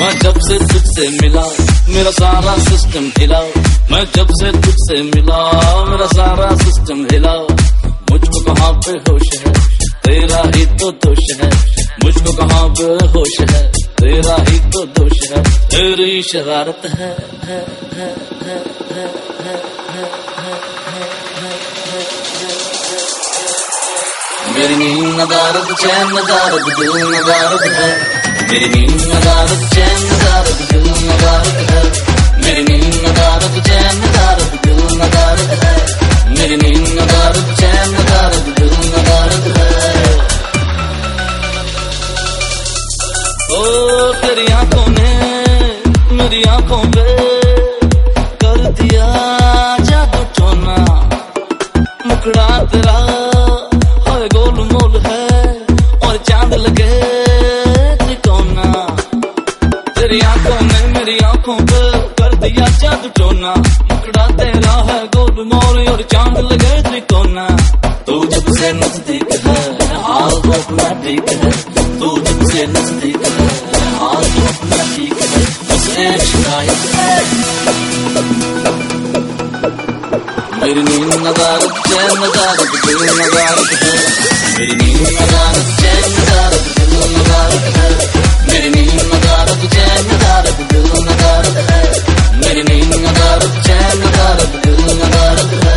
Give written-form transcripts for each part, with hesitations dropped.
मैं जब से तुझसे मिला मेरा सारा सिस्टम हिला, मैं जब से तुझसे मिला मेरा सारा सिस्टम हिला। मुझको कहाँ पे होश है, तेरा ही तो दोष है। मुझको कहाँ पे होश है, तेरा ही तो दोष है। तेरी शरारत है। मेरी नींद नदारत चैन नदारत दिल नदारत है। मेरी नींद नदारत चैन नदारत दिल नदारत है। मेरी नींद नदारत चैन नदारत दिल नदारत है। मेरी नींद नदारत चैन नदारत दिल नदारत है। ओ तेरी आंखों ने मेरी आंखों पे कर दिया जादू टोना। मुखड़ा तेरा और गोल मोल है और चांद लगे त्रिकोना। तेरी आंखों ने मेरी आंखों पे कर दिया जादू टोना। मुखड़ा तेरा है गोल मोल और चांद लगे त्रिकोना। तू जब से नजदीक है हाल तो अपना ठीक है। तू जब से नजदीक है हाल तो अपना ठीक है। बस एक शिकायत है। मेरी नींद नदारत चैन नदारत दिल नदारत है। मेरी नींद नदारत चैन नदारत दिल नदारत है। मेरी नींद नदारत चैन नदारत दिल नदारत है। मेरी नींद नदारत चैन नदारत दिल नदारत है।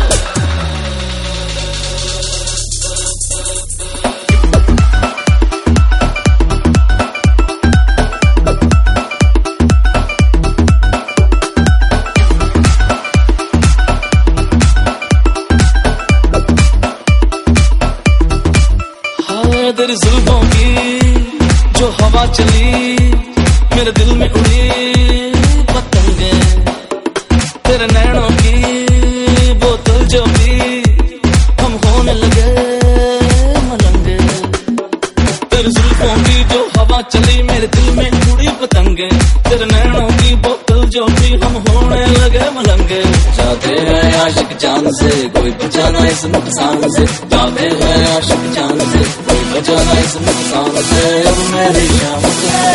तेरी जुल्फों की जो हवा चली मेरे दिल में उड़ी पतंगे। तेरे नैनों की बोतल जो भी हम होने लगे मलंगे। तेरी जुल्फों की जो हवा चली मेरे दिल में उड़ी पतंगे। तेरे नैनों की बोतल जो भी हम होने लगे मलंगे। जाते हैं आशिक जान से कोई बचाना इस नुकसान से। जाते हैं आशिक जान से कोई बचाना इस नुकसान से। अब मेरी शाम है।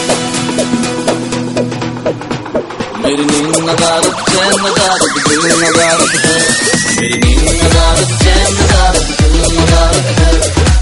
मेरी नींद नदारत चैन नदारत दिल नदारत है। मेरी नींद नदारत चैन नदारत दिल नदारत है।